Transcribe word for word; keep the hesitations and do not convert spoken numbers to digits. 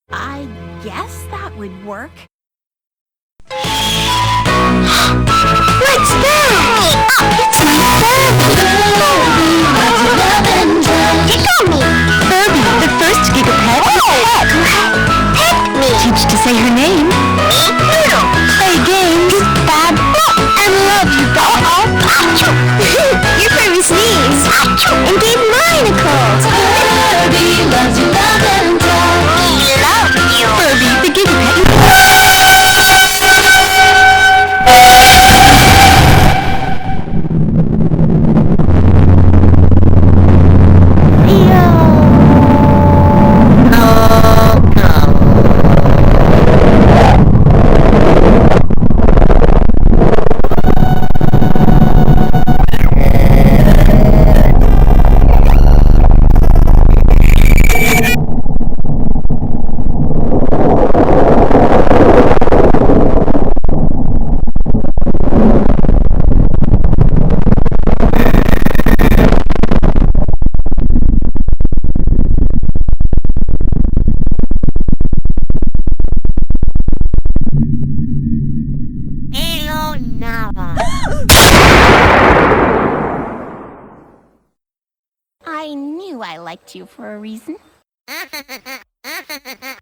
I guess that would work. What's that? It's my Furby! You got me! Furby, the first Gigapet. Oh! Pet me! Teach to say her name. Me? Noodle! Play games. Bad. And love you, Bob. Achoo! Your Furby sneezed. Achoo! And gave mine a cold. Furby loves you, love and love. We love you. Furby, the Gigapet. I knew I liked you for a reason.